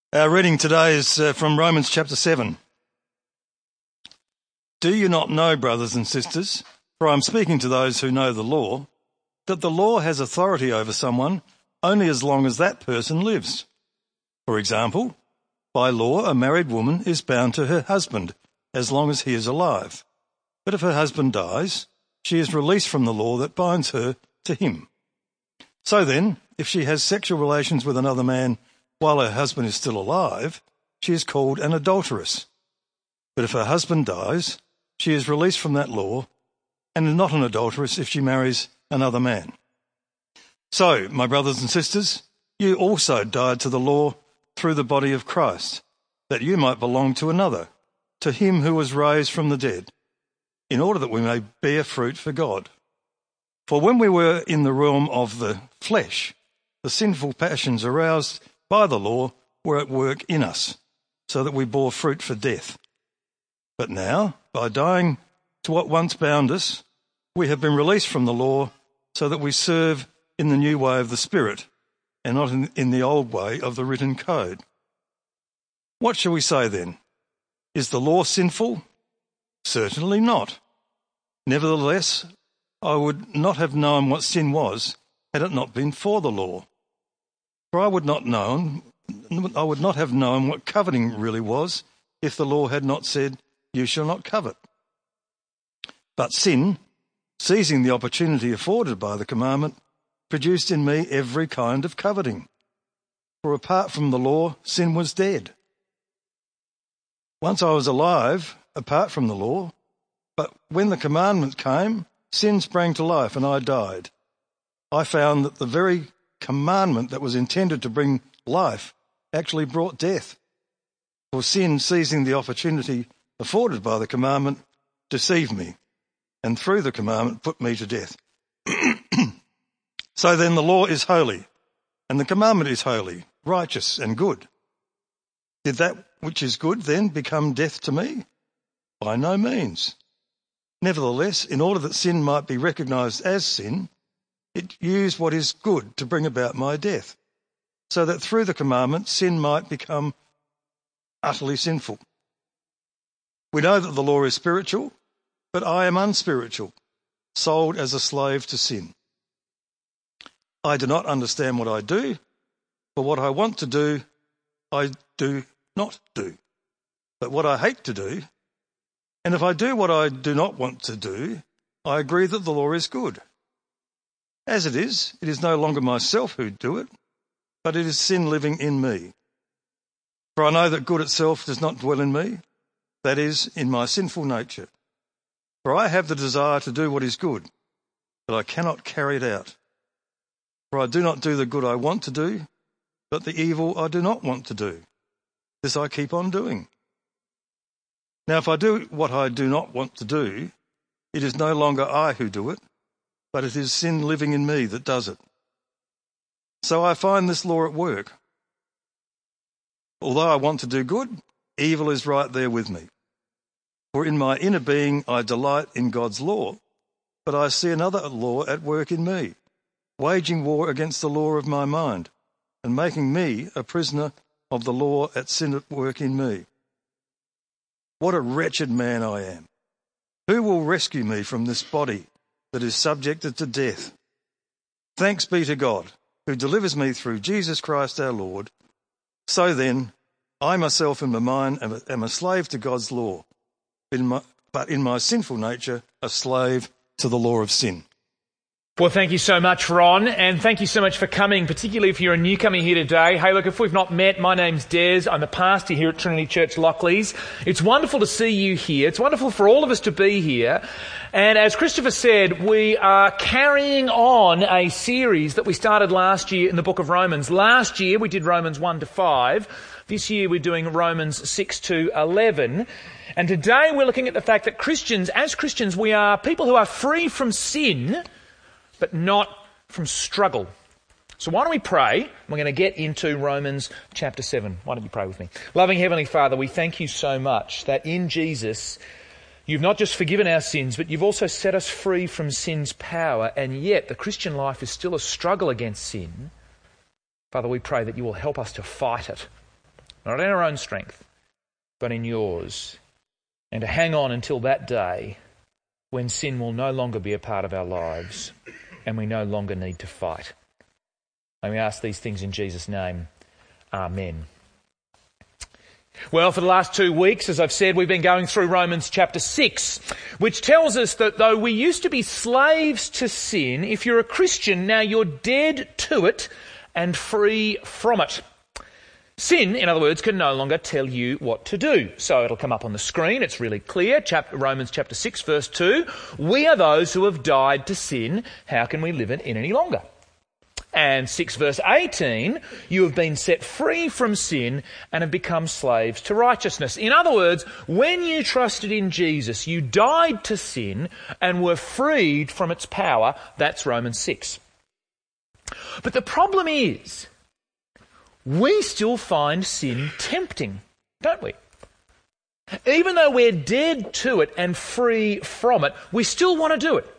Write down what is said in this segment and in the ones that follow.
Our reading today is from Romans chapter 7. Do you not know, brothers and sisters, for I am speaking to those who know the law, that the law has authority over someone only as long as that person lives? For example, by law a married woman is bound to her husband as long as he is alive. But if her husband dies, she is released from the law that binds her to him. So then, if she has sexual relations with another man while her husband is still alive, she is called an adulteress. But if her husband dies, she is released from that law and is not an adulteress if she marries another man. So, my brothers and sisters, you also died to the law through the body of Christ, that you might belong to another, to him who was raised from the dead, in order that we may bear fruit for God. For when we were in the realm of the flesh, the sinful passions aroused by the law were at work in us, so that we bore fruit for death. But now, by dying to what once bound us, we have been released from the law, so that we serve in the new way of the Spirit, and not in the old way of the written code. What shall we say then? Is the law sinful? Certainly not. Nevertheless, I would not have known what sin was had it not been for the law. For I would not have known what coveting really was if the law had not said, "You shall not covet." But sin, seizing the opportunity afforded by the commandment, produced in me every kind of coveting. For apart from the law, sin was dead. Once I was alive, apart from the law, but when the commandment came, sin sprang to life and I died. I found that the very commandment that was intended to bring life actually brought death. For sin, seizing the opportunity afforded by the commandment, deceived me, and through the commandment put me to death. So then the law is holy, and the commandment is holy, righteous and good. Did that which is good then become death to me? By no means. Nevertheless, in order that sin might be recognized as sin, it used what is good to bring about my death, so that through the commandment sin might become utterly sinful. We know that the law is spiritual, but I am unspiritual, sold as a slave to sin. I do not understand what I do, for what I want to do, I do not do. But what I hate to do, and if I do what I do not want to do, I agree that the law is good. As it is no longer myself who do it, but it is sin living in me. For I know that good itself does not dwell in me, that is, in my sinful nature. For I have the desire to do what is good, but I cannot carry it out. For I do not do the good I want to do, but the evil I do not want to do. This I keep on doing. Now if I do what I do not want to do, it is no longer I who do it, but it is sin living in me that does it. So I find this law at work. Although I want to do good, evil is right there with me. For in my inner being I delight in God's law, but I see another law at work in me, waging war against the law of my mind, and making me a prisoner of the law at sin at work in me. What a wretched man I am! Who will rescue me from this body that is subjected to death? Thanks be to God, who delivers me through Jesus Christ our Lord. So then, I myself in my mind am a slave to God's law, but in my sinful nature, a slave to the law of sin. Well, thank you so much, Ron, and thank you so much for coming, particularly if you're a newcomer here today. Hey, look, if we've not met, my name's Des. I'm the pastor here at Trinity Church Lockleys. It's wonderful to see you here. It's wonderful for all of us to be here. And as Christopher said, we are carrying on a series that we started last year in the book of Romans. Last year, we did Romans 1 to 5. This year, we're doing Romans 6 to 11. And today, we're looking at the fact that as Christians, we are people who are free from sin, but not from struggle. So why don't we pray? We're going to get into Romans chapter 7. Why don't you pray with me? Loving Heavenly Father, we thank you so much that in Jesus, you've not just forgiven our sins, but you've also set us free from sin's power, and yet the Christian life is still a struggle against sin. Father, we pray that you will help us to fight it. not in our own strength, but in yours, and to hang on until that day when sin will no longer be a part of our lives and we no longer need to fight. And we ask these things in Jesus' name. Amen. Well, for the last 2 weeks, as I've said, we've been going through Romans chapter 6, which tells us that though we used to be slaves to sin, if you're a Christian, now you're dead to it and free from it. Sin, in other words, can no longer tell you what to do. So it'll come up on the screen. It's really clear. Romans chapter 6, verse 2. We are those who have died to sin. How can we live it in any longer? And 6 verse 18, you have been set free from sin and have become slaves to righteousness. In other words, when you trusted in Jesus, you died to sin and were freed from its power. That's Romans 6. But the problem is, we still find sin tempting, don't we? Even though we're dead to it and free from it, we still want to do it.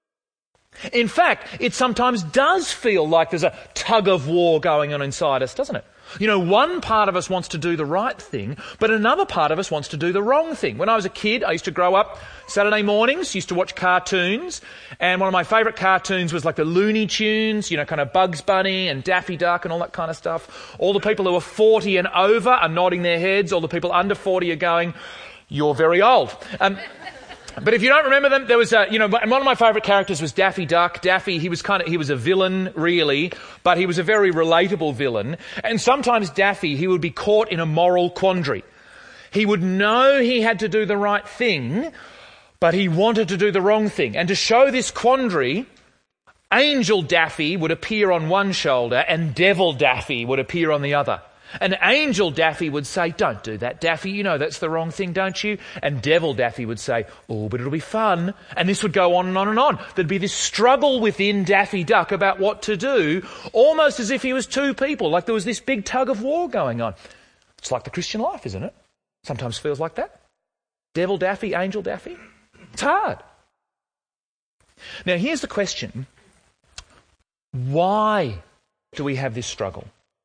In fact, it sometimes does feel like there's a tug of war going on inside us, doesn't it? You know, one part of us wants to do the right thing, but another part of us wants to do the wrong thing. When I was a kid, I used to grow up Saturday mornings, used to watch cartoons, and one of my favourite cartoons was like the Looney Tunes, you know, kind of Bugs Bunny and Daffy Duck and all that kind of stuff. All the people who are 40 and over are nodding their heads. All the people under 40 are going, "You're very old." But if you don't remember them, there was and one of my favourite characters was Daffy Duck. Daffy, he was a villain, really, but he was a very relatable villain. And sometimes Daffy, he would be caught in a moral quandary. He would know he had to do the right thing, but he wanted to do the wrong thing. And to show this quandary, Angel Daffy would appear on one shoulder and Devil Daffy would appear on the other. And Angel Daffy would say, "Don't do that, Daffy. You know that's the wrong thing, don't you?" And Devil Daffy would say, "Oh, but it'll be fun." And this would go on and on and on. There'd be this struggle within Daffy Duck about what to do, almost as if he was two people, like there was this big tug of war going on. It's like the Christian life, isn't it? Sometimes feels like that. Devil Daffy, Angel Daffy. It's hard. Now, here's the question. Why do we have this struggle?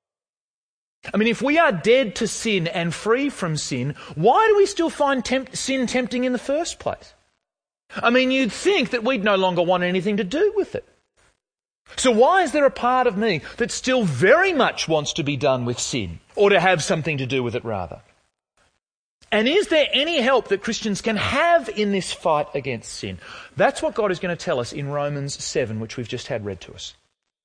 I mean, if we are dead to sin and free from sin, why do we still find sin tempting in the first place? I mean, you'd think that we'd no longer want anything to do with it. So why is there a part of me that still very much wants to be done with sin, or to have something to do with it rather? And is there any help that Christians can have in this fight against sin? That's what God is going to tell us in Romans 7, which we've just had read to us.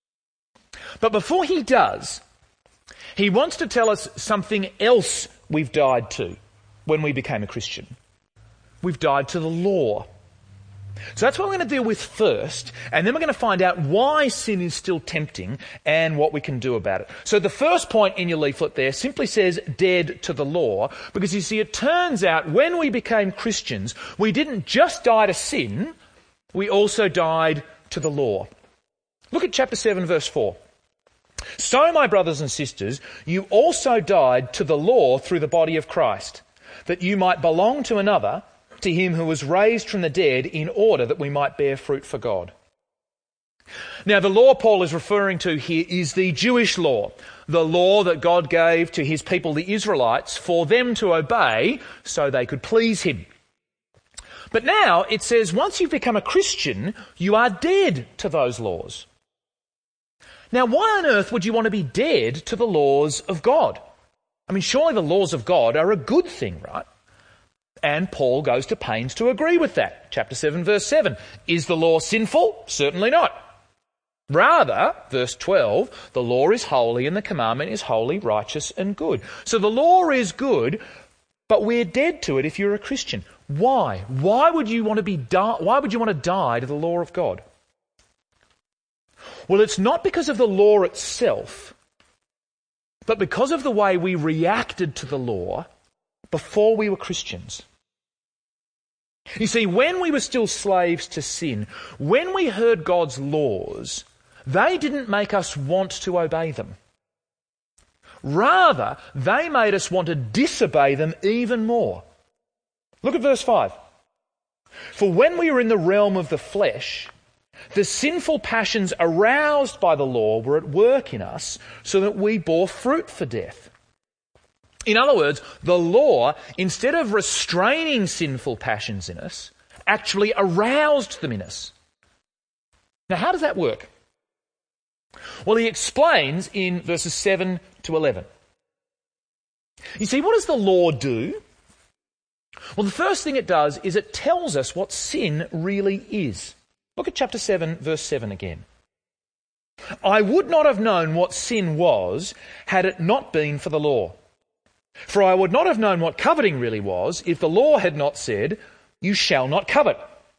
But before he does, he wants to tell us something else we've died to when we became a Christian. We've died to the law. So that's what we're going to deal with first, and then we're going to find out why sin is still tempting and what we can do about it. So the first point in your leaflet there simply says dead to the law, because you see, it turns out when we became Christians, we didn't just die to sin, we also died to the law. Look at chapter 7, verse 4. "So, my brothers and sisters, you also died to the law through the body of Christ, that you might belong to another, to him who was raised from the dead, in order that we might bear fruit for God." Now, the law Paul is referring to here is the Jewish law, the law that God gave to his people, the Israelites, for them to obey so they could please him. But now it says once you've become a Christian, you are dead to those laws. Now, why on earth would you want to be dead to the laws of God? I mean, surely the laws of God are a good thing, right? And Paul goes to pains to agree with that. Chapter 7, verse 7. Is the law sinful? Certainly not. Rather, verse 12, the law is holy and the commandment is holy, righteous and good. So the law is good, but we're dead to it if you're a Christian. Why? Why would you want to die to the law of God? Well, it's not because of the law itself, but because of the way we reacted to the law before we were Christians. You see, when we were still slaves to sin, when we heard God's laws, they didn't make us want to obey them. Rather, they made us want to disobey them even more. Look at verse 5. "For when we were in the realm of the flesh, the sinful passions aroused by the law were at work in us, so that we bore fruit for death. In other words, the law, instead of restraining sinful passions in us, actually aroused them in us. Now, how does that work? Well, he explains in verses 7 to 11. You see, what does the law do? Well, the first thing it does is it tells us what sin really is. Look at chapter 7, verse 7 again. I would not have known what sin was had it not been for the law. For I would not have known what coveting really was if the law had not said, you shall not covet.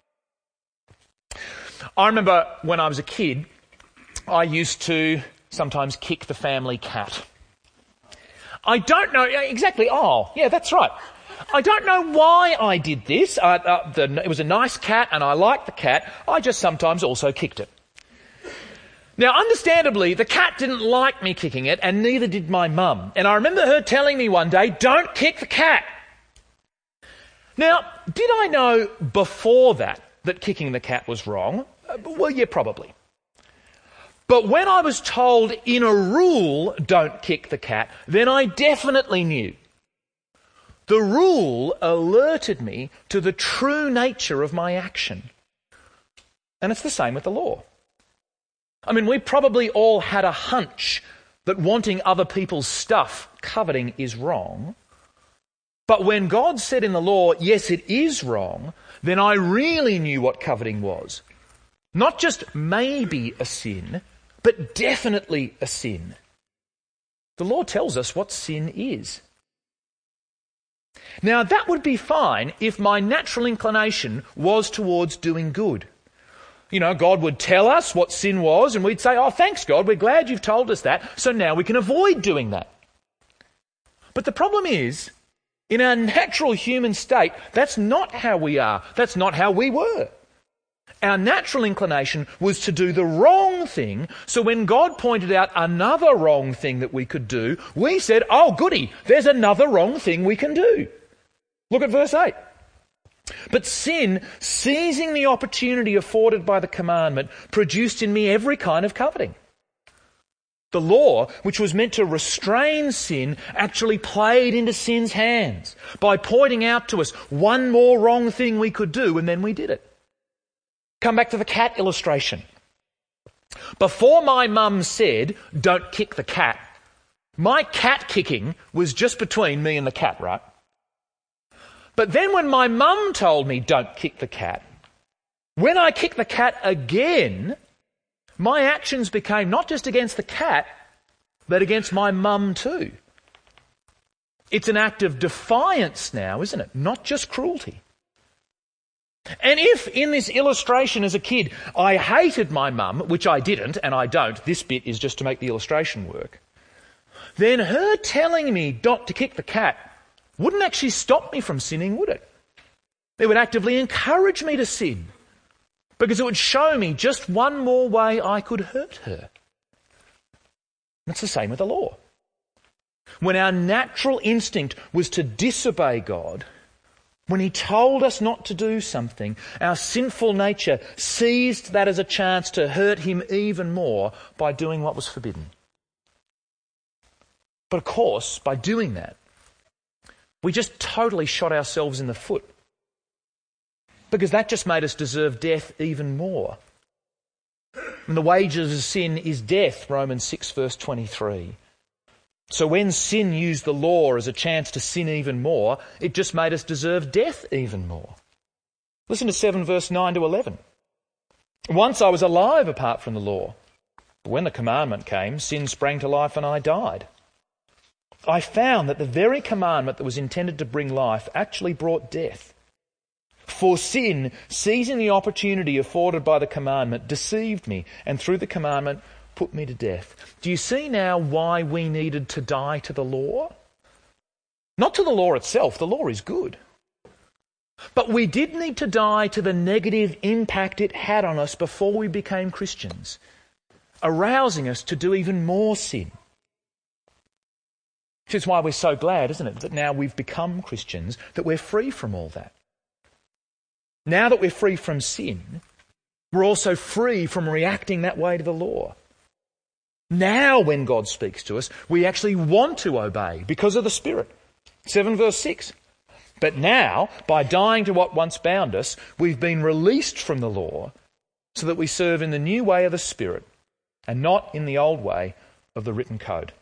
I remember when I was a kid, I used to sometimes kick the family cat. I don't know exactly. Oh, yeah, that's right. I don't know why I did this. It was a nice cat and I liked the cat. I just sometimes also kicked it. Now, understandably, the cat didn't like me kicking it and neither did my mum. And I remember her telling me one day, don't kick the cat. Now, did I know before that kicking the cat was wrong? Well, yeah, probably. But when I was told in a rule, don't kick the cat, then I definitely knew. The rule alerted me to the true nature of my action. And it's the same with the law. I mean, we probably all had a hunch that wanting other people's stuff, coveting, is wrong. But when God said in the law, yes, it is wrong, then I really knew what coveting was. Not just maybe a sin, but definitely a sin. The law tells us what sin is. Now, that would be fine if my natural inclination was towards doing good. You know, God would tell us what sin was and we'd say, oh, thanks, God, we're glad you've told us that, so now we can avoid doing that. But the problem is, in our natural human state, that's not how we are. That's not how we were. Our natural inclination was to do the wrong thing, so when God pointed out another wrong thing that we could do, we said, oh, goody, there's another wrong thing we can do. Look at verse 8. But sin, seizing the opportunity afforded by the commandment, produced in me every kind of coveting. The law, which was meant to restrain sin, actually played into sin's hands by pointing out to us one more wrong thing we could do, and then we did it. Come back to the cat illustration. Before my mum said, don't kick the cat, my cat kicking was just between me and the cat, right? But then when my mum told me don't kick the cat, when I kicked the cat again, my actions became not just against the cat, but against my mum too. It's an act of defiance now, isn't it? Not just cruelty. And if in this illustration as a kid I hated my mum, which I didn't and I don't, this bit is just to make the illustration work, then her telling me not to kick the cat wouldn't actually stop me from sinning, would it? It would actively encourage me to sin because it would show me just one more way I could hurt her. It's the same with the law. When our natural instinct was to disobey God, when he told us not to do something, our sinful nature seized that as a chance to hurt him even more by doing what was forbidden. But of course, by doing that, we just totally shot ourselves in the foot because that just made us deserve death even more. And the wages of sin is death, Romans 6 verse 23. So when sin used the law as a chance to sin even more, it just made us deserve death even more. Listen to 7 verse 9 to 11. Once I was alive apart from the law, but when the commandment came, sin sprang to life and I died. I found that the very commandment that was intended to bring life actually brought death. For sin, seizing the opportunity afforded by the commandment, deceived me, and through the commandment put me to death. Do you see now why we needed to die to the law? Not to the law itself, the law is good. But we did need to die to the negative impact it had on us before we became Christians, arousing us to do even more sin. Which is why we're so glad, isn't it, that now we've become Christians, that we're free from all that. Now that we're free from sin, we're also free from reacting that way to the law. Now when God speaks to us, we actually want to obey because of the Spirit. 7 verse 6. But now, by dying to what once bound us, we've been released from the law so that we serve in the new way of the Spirit and not in the old way of the written code.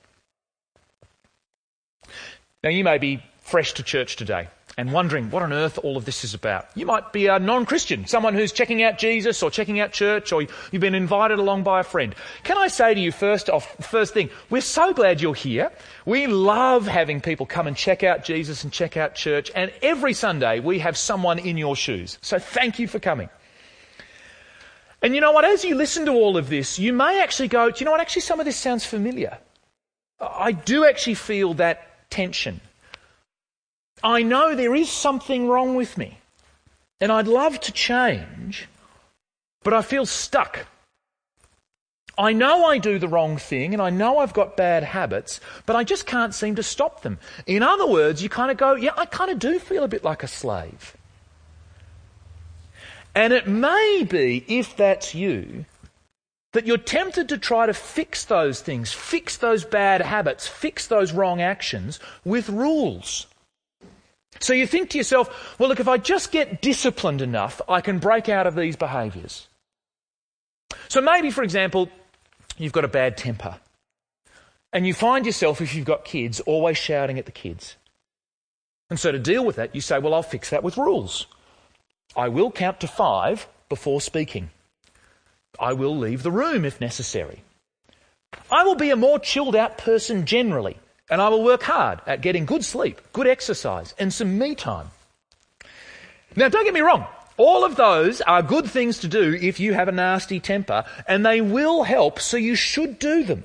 Now you may be fresh to church today and wondering what on earth all of this is about. You might be a non-Christian, someone who's checking out Jesus or checking out church, or you've been invited along by a friend. Can I say to you first thing, we're so glad you're here. We love having people come and check out Jesus and check out church, and every Sunday we have someone in your shoes. So thank you for coming. And you know what, as you listen to all of this, you may actually go, do you know what, actually some of this sounds familiar. I do actually feel that tension. I know there is something wrong with me, and I'd love to change, but I feel stuck. I know I do the wrong thing, and I know I've got bad habits, but I just can't seem to stop them. In other words, you kind of go, yeah, I kind of do feel a bit like a slave. And it may be, if that's you, that you're tempted to try to fix those things, fix those bad habits, fix those wrong actions with rules. So you think to yourself, well, look, if I just get disciplined enough, I can break out of these behaviours. So maybe, for example, you've got a bad temper, and you find yourself, if you've got kids, always shouting at the kids. And so to deal with that, you say, well, I'll fix that with rules. I will count to 5 before speaking. I will leave the room if necessary. I will be a more chilled out person generally, and I will work hard at getting good sleep, good exercise, and some me time. Now, don't get me wrong. All of those are good things to do if you have a nasty temper, and they will help, so you should do them.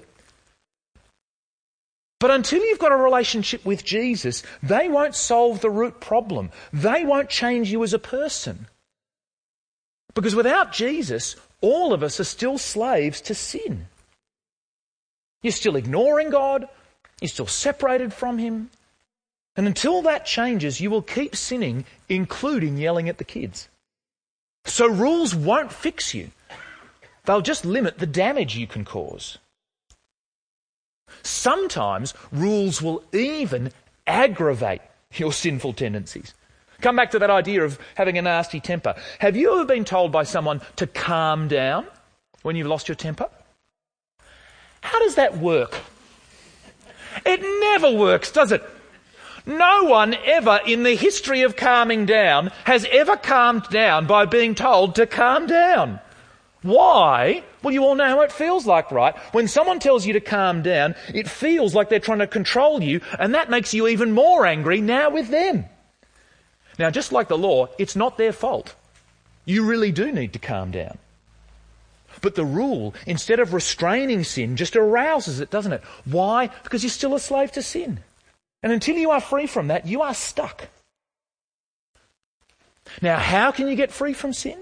But until you've got a relationship with Jesus, they won't solve the root problem. They won't change you as a person. Because without Jesus, all of us are still slaves to sin. You're still ignoring God. You're still separated from Him. And until that changes, you will keep sinning, including yelling at the kids. So rules won't fix you. They'll just limit the damage you can cause. Sometimes rules will even aggravate your sinful tendencies. Come back to that idea of having a nasty temper. Have you ever been told by someone to calm down when you've lost your temper? How does that work? It never works, does it? No one ever in the history of calming down has ever calmed down by being told to calm down. Why? Well, you all know how it feels like, right? When someone tells you to calm down, it feels like they're trying to control you, and that makes you even more angry now with them. Now, just like the law, it's not their fault. You really do need to calm down. But the rule, instead of restraining sin, just arouses it, doesn't it? Why? Because you're still a slave to sin. And until you are free from that, you are stuck. Now, how can you get free from sin?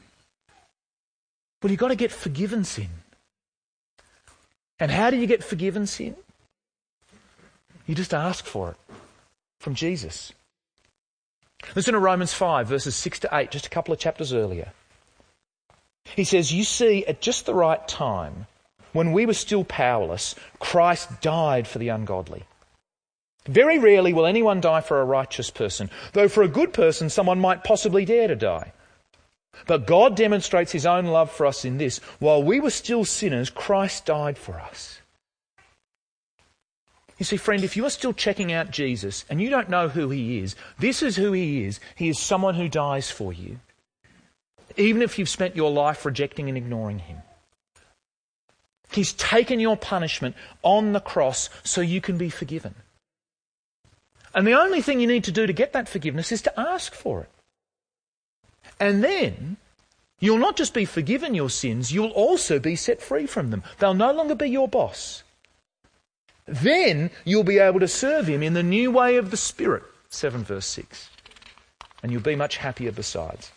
Well, you've got to get forgiven sin. And how do you get forgiven sin? You just ask for it from Jesus. Listen to Romans 5, verses 6 to 8, just a couple of chapters earlier. He says, you see, at just the right time, when we were still powerless, Christ died for the ungodly. Very rarely will anyone die for a righteous person, though for a good person someone might possibly dare to die. But God demonstrates His own love for us in this: while we were still sinners, Christ died for us. You see, friend, if you are still checking out Jesus and you don't know who He is, this is who He is. He is someone who dies for you, even if you've spent your life rejecting and ignoring Him. He's taken your punishment on the cross so you can be forgiven. And the only thing you need to do to get that forgiveness is to ask for it. And then you'll not just be forgiven your sins, you'll also be set free from them. They'll no longer be your boss. Then you'll be able to serve Him in the new way of the Spirit, 7 verse 6. And you'll be much happier besides.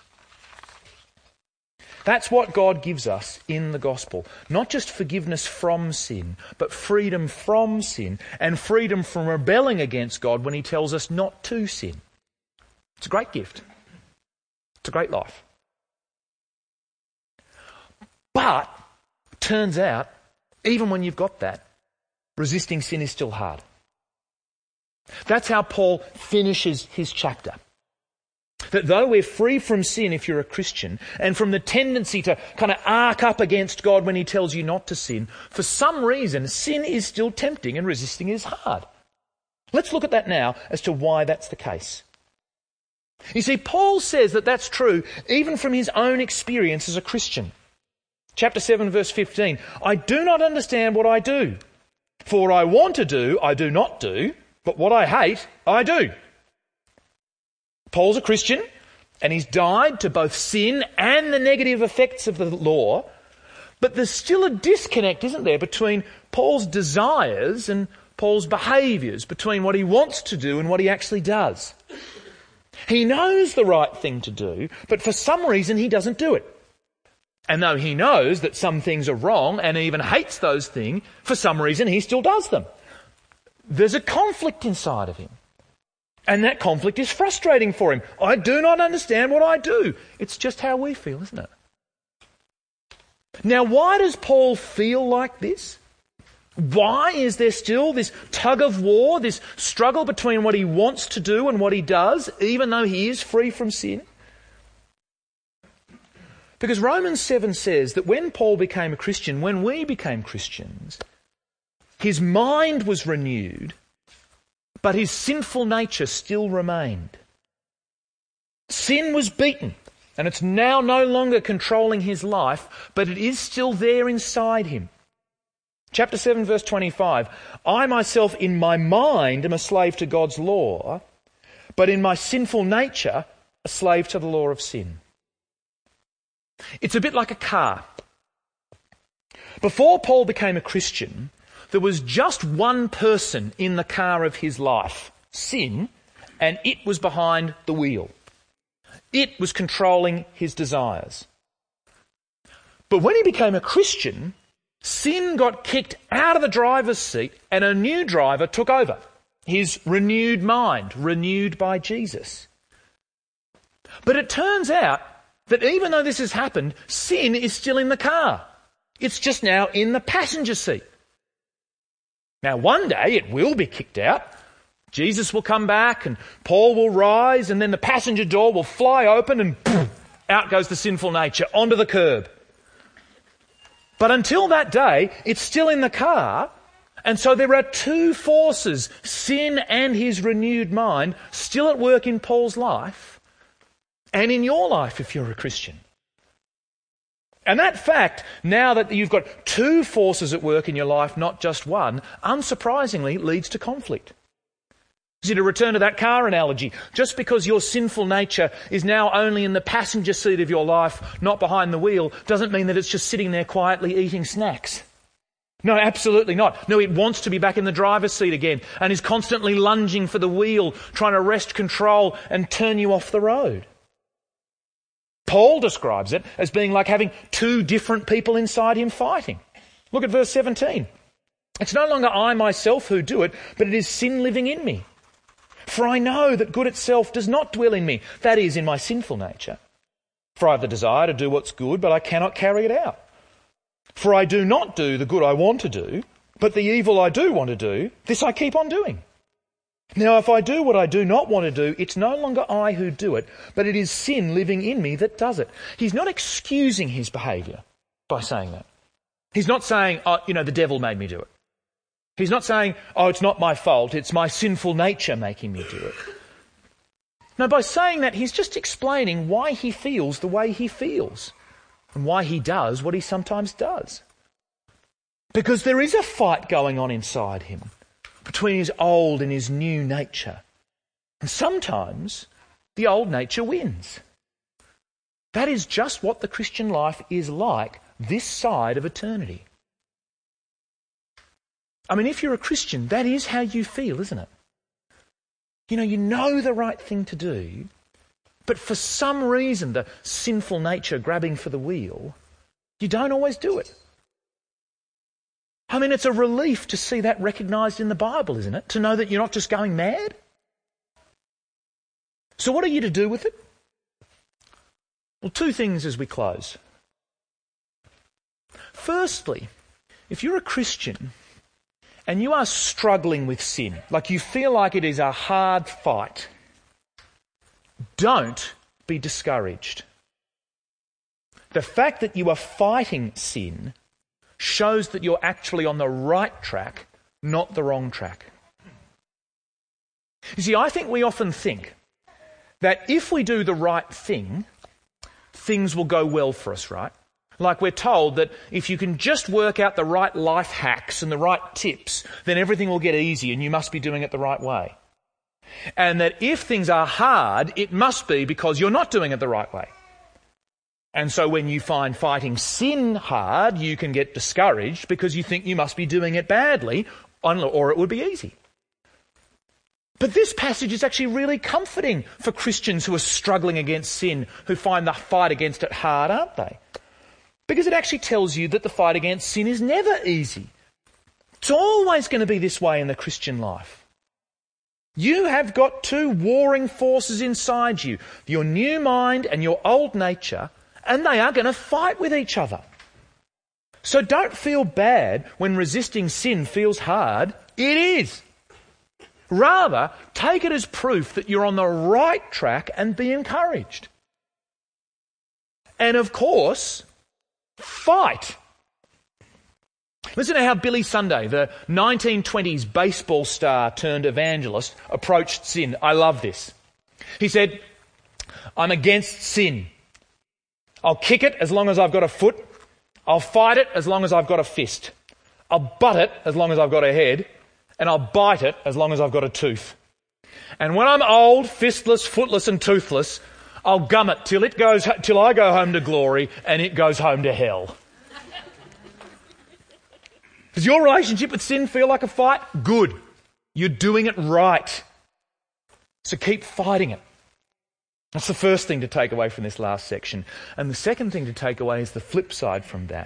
That's what God gives us in the gospel. Not just forgiveness from sin, but freedom from sin and freedom from rebelling against God when He tells us not to sin. It's a great gift. It's a great life. But turns out Even when you've got that, resisting sin is still hard. That's how Paul finishes his chapter. That though we're free from sin if you're a Christian, and from the tendency to kind of arc up against God when he tells you not to sin, for some reason sin is still tempting and resisting is hard. Let's look at that now as to why that's the case. You see, Paul says that that's true even from his own experience as a Christian. Chapter 7, verse 15, I do not understand what I do. For what I want to do, I do not do, but what I hate, I do. Paul's a Christian, and he's died to both sin and the negative effects of the law, but there's still a disconnect, isn't there, between Paul's desires and Paul's behaviours, between what he wants to do and what he actually does. He knows the right thing to do, but for some reason he doesn't do it. And though he knows that some things are wrong and even hates those things, for some reason he still does them. There's a conflict inside of him. And that conflict is frustrating for him. I do not understand what I do. It's just how we feel, isn't it? Now, why does Paul feel like this? Why is there still this tug of war, this struggle between what he wants to do and what he does, even though he is free from sin? Because Romans 7 says that when Paul became a Christian, when we became Christians, his mind was renewed, but his sinful nature still remained. Sin was beaten, and it's now no longer controlling his life, but it is still there inside him. Chapter 7, verse 25, I myself in my mind am a slave to God's law, but in my sinful nature a slave to the law of sin. It's a bit like a car. Before Paul became a Christian, there was just one person in the car of his life, sin, and it was behind the wheel. It was controlling his desires. But when he became a Christian, sin got kicked out of the driver's seat and a new driver took over. His renewed mind, renewed by Jesus. But it turns out that even though this has happened, sin is still in the car. It's just now in the passenger seat. Now, one day it will be kicked out. Jesus will come back and Paul will rise and then the passenger door will fly open and boom, out goes the sinful nature onto the curb. But until that day, it's still in the car. And so there are two forces, sin and his renewed mind, still at work in Paul's life and in your life if you're a Christian. And that fact, now that you've got two forces at work in your life, not just one, unsurprisingly leads to conflict. See, to return to that car analogy, just because your sinful nature is now only in the passenger seat of your life, not behind the wheel, doesn't mean that it's just sitting there quietly eating snacks. No, absolutely not. No, it wants to be back in the driver's seat again and is constantly lunging for the wheel, trying to wrest control and turn you off the road. Paul describes it as being like having two different people inside him fighting. Look at verse 17. It's no longer I myself who do it, but it is sin living in me. For I know that good itself does not dwell in me, that is, in my sinful nature. For I have the desire to do what's good, but I cannot carry it out. For I do not do the good I want to do, but the evil I do want to do, this I keep on doing. Now, if I do what I do not want to do, it's no longer I who do it, but it is sin living in me that does it. He's not excusing his behaviour by saying that. He's not saying, the devil made me do it. He's not saying, it's not my fault, it's my sinful nature making me do it. No, by saying that, he's just explaining why he feels the way he feels and why he does what he sometimes does. Because there is a fight going on inside him between his old and his new nature. And sometimes the old nature wins. That is just what the Christian life is like this side of eternity. I mean, if you're a Christian, that is how you feel, isn't it? You know the right thing to do, but for some reason, the sinful nature grabbing for the wheel, you don't always do it. I mean, it's a relief to see that recognised in the Bible, isn't it? To know that you're not just going mad. So what are you to do with it? Well, two things as we close. Firstly, If you're a Christian and you are struggling with sin, like you feel like it is a hard fight, don't be discouraged. The fact that you are fighting sin shows that you're actually on the right track, not the wrong track. You see, I think we often think that if we do the right thing, things will go well for us, right? Like we're told that if you can just work out the right life hacks and the right tips, then everything will get easy and you must be doing it the right way. And that if things are hard, it must be because you're not doing it the right way. And so when you find fighting sin hard, you can get discouraged because you think you must be doing it badly or it would be easy. But this passage is actually really comforting for Christians who are struggling against sin, who find the fight against it hard, aren't they? Because it actually tells you that the fight against sin is never easy. It's always going to be this way in the Christian life. You have got two warring forces inside you, your new mind and your old nature, and they are going to fight with each other. So don't feel bad when resisting sin feels hard. It is. Rather, take it as proof that you're on the right track and be encouraged. And of course, fight. Listen to how Billy Sunday, the 1920s baseball star turned evangelist, approached sin. I love this. He said, I'm against sin. I'll kick it as long as I've got a foot. I'll fight it as long as I've got a fist. I'll butt it as long as I've got a head. And I'll bite it as long as I've got a tooth. And when I'm old, fistless, footless and toothless, I'll gum it till I go home to glory and it goes home to hell. Does your relationship with sin feel like a fight? Good. You're doing it right. So keep fighting it. That's the first thing to take away from this last section. And the second thing to take away is the flip side from that.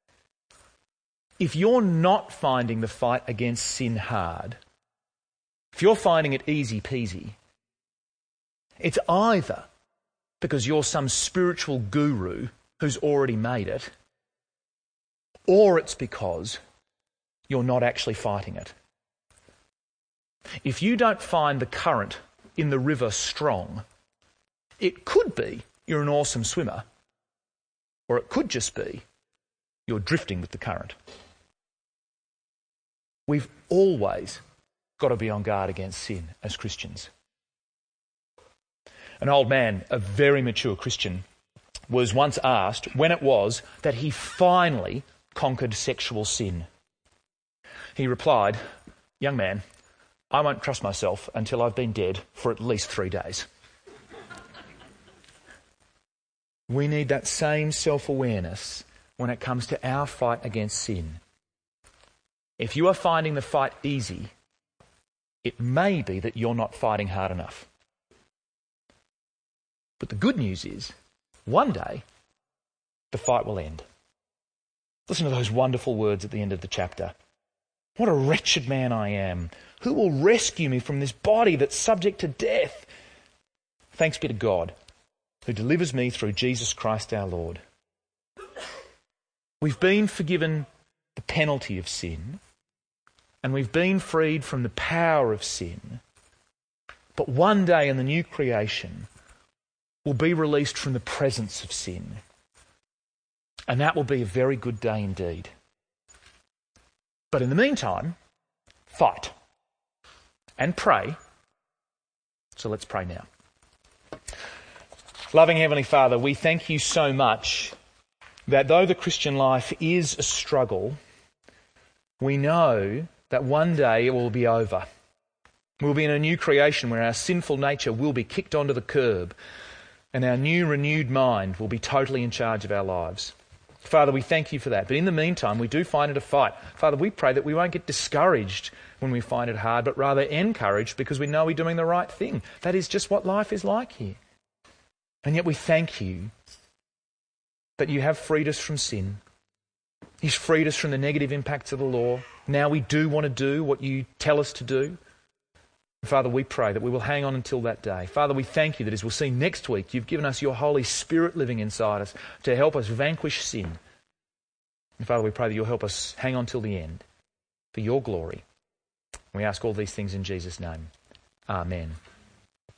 If you're not finding the fight against sin hard, if you're finding it easy peasy, it's either because you're some spiritual guru who's already made it, or it's because you're not actually fighting it. If you don't find the current in the river strong, it could be you're an awesome swimmer, or it could just be you're drifting with the current. We've always got to be on guard against sin as Christians. An old man, a very mature Christian, was once asked when it was that he finally conquered sexual sin. He replied, "Young man, I won't trust myself until I've been dead for at least 3 days." We need that same self-awareness when it comes to our fight against sin. If you are finding the fight easy, it may be that you're not fighting hard enough. But the good news is, one day, the fight will end. Listen to those wonderful words at the end of the chapter. What a wretched man I am. Who will rescue me from this body that's subject to death? Thanks be to God, who delivers me through Jesus Christ our Lord. We've been forgiven the penalty of sin, and we've been freed from the power of sin. But one day in the new creation, we'll be released from the presence of sin. And that will be a very good day indeed. But in the meantime, fight and pray. So let's pray now. Loving Heavenly Father, we thank you so much that though the Christian life is a struggle, we know that one day it will be over. We'll be in a new creation where our sinful nature will be kicked onto the curb and our new renewed mind will be totally in charge of our lives. Father, we thank you for that. But in the meantime, we do find it a fight. Father, we pray that we won't get discouraged when we find it hard, but rather encouraged because we know we're doing the right thing. That is just what life is like here. And yet we thank you that you have freed us from sin. You've freed us from the negative impacts of the law. Now we do want to do what you tell us to do. Father, we pray that we will hang on until that day. Father, we thank you that as we'll see next week, you've given us your Holy Spirit living inside us to help us vanquish sin. And Father, we pray that you'll help us hang on till the end for your glory. We ask all these things in Jesus' name. Amen.